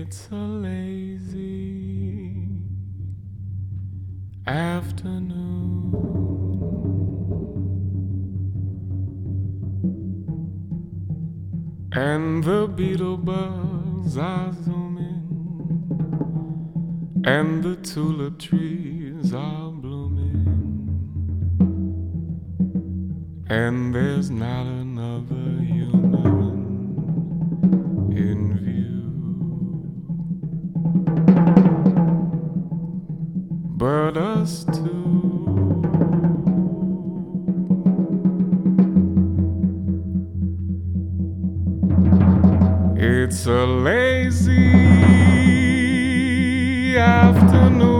It's a lazy afternoon, and the beetle bugs are zooming, and the tulip trees are blooming, and there's not another human in view. But us two, it's a lazy afternoon.